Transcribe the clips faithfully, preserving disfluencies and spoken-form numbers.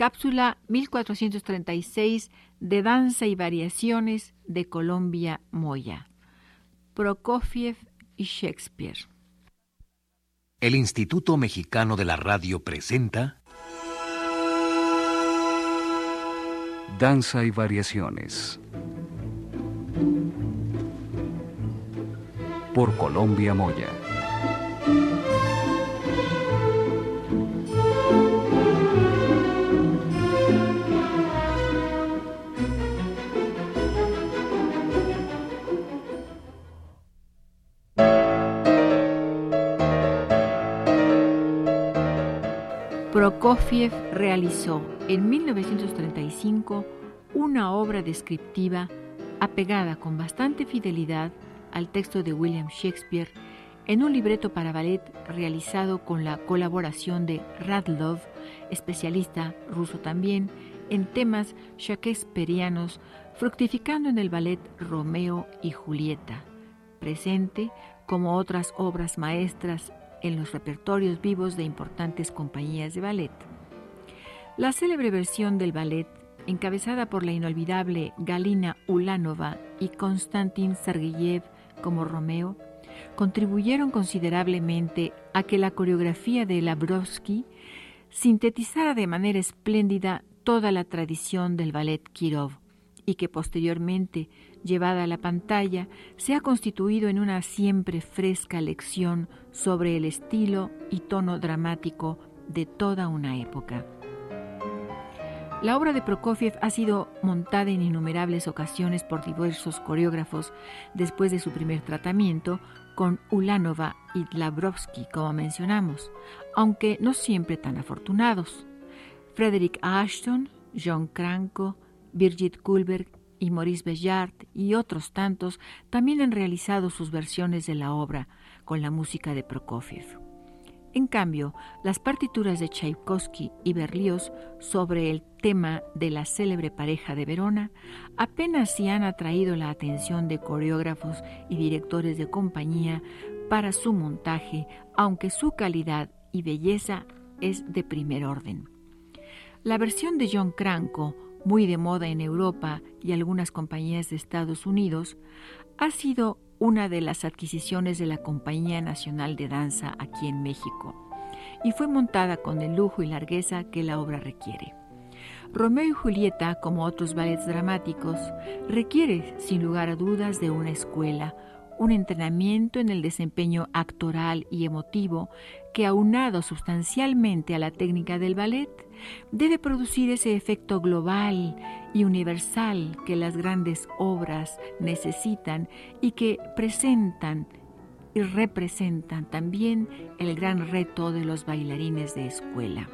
Cápsula mil cuatrocientos treinta y seis de Danza y Variaciones de Colombia Moya. Prokofiev y Shakespeare. El Instituto Mexicano de la Radio presenta Danza y Variaciones por Colombia Moya. Prokofiev realizó en mil novecientos treinta y cinco una obra descriptiva apegada con bastante fidelidad al texto de William Shakespeare en un libreto para ballet realizado con la colaboración de Radlov, especialista ruso también en temas shakespearianos, fructificando en el ballet Romeo y Julieta, presente como otras obras maestras en los repertorios vivos de importantes compañías de ballet. La célebre versión del ballet, encabezada por la inolvidable Galina Ulanova y Konstantin Sergeyev como Romeo, contribuyeron considerablemente a que la coreografía de Lavrovsky sintetizara de manera espléndida toda la tradición del ballet Kirov y que posteriormente, llevada a la pantalla, se ha constituido en una siempre fresca lección sobre el estilo y tono dramático de toda una época. La obra de Prokofiev ha sido montada en innumerables ocasiones por diversos coreógrafos después de su primer tratamiento con Ulanova y Lavrovsky, como mencionamos, aunque no siempre tan afortunados. Frederick Ashton, John Cranko, Birgit Kullberg y Maurice Béjart y otros tantos también han realizado sus versiones de la obra con la música de Prokofiev. En cambio, las partituras de Tchaikovsky y Berlioz sobre el tema de la célebre pareja de Verona apenas si han atraído la atención de coreógrafos y directores de compañía para su montaje, aunque su calidad y belleza es de primer orden. La versión de John Cranko, muy de moda en Europa y algunas compañías de Estados Unidos, ha sido una de las adquisiciones de la Compañía Nacional de Danza aquí en México y fue montada con el lujo y largueza que la obra requiere. Romeo y Julieta, como otros ballets dramáticos, requiere, sin lugar a dudas, de una escuela, un entrenamiento en el desempeño actoral y emotivo que, aunado sustancialmente a la técnica del ballet, debe producir ese efecto global y universal que las grandes obras necesitan y que presentan y representan también el gran reto de los bailarines de escuela.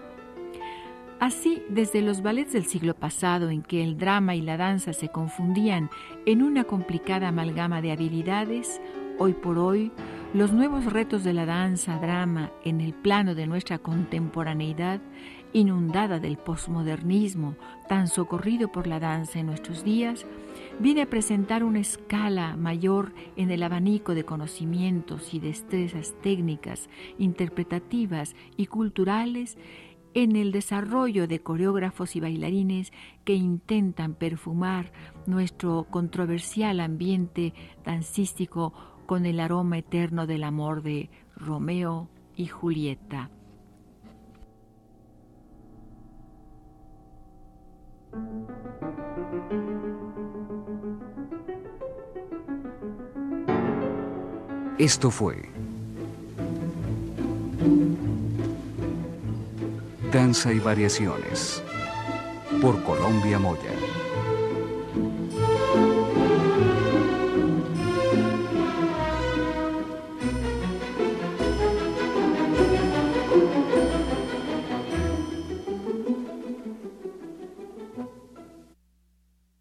Así, desde los ballets del siglo pasado, en que el drama y la danza se confundían en una complicada amalgama de habilidades, hoy por hoy, los nuevos retos de la danza-drama en el plano de nuestra contemporaneidad, inundada del posmodernismo tan socorrido por la danza en nuestros días, viene a presentar una escala mayor en el abanico de conocimientos y destrezas técnicas, interpretativas y culturales en el desarrollo de coreógrafos y bailarines que intentan perfumar nuestro controversial ambiente dancístico con el aroma eterno del amor de Romeo y Julieta. Esto fue Danza y Variaciones por Colombia Moya.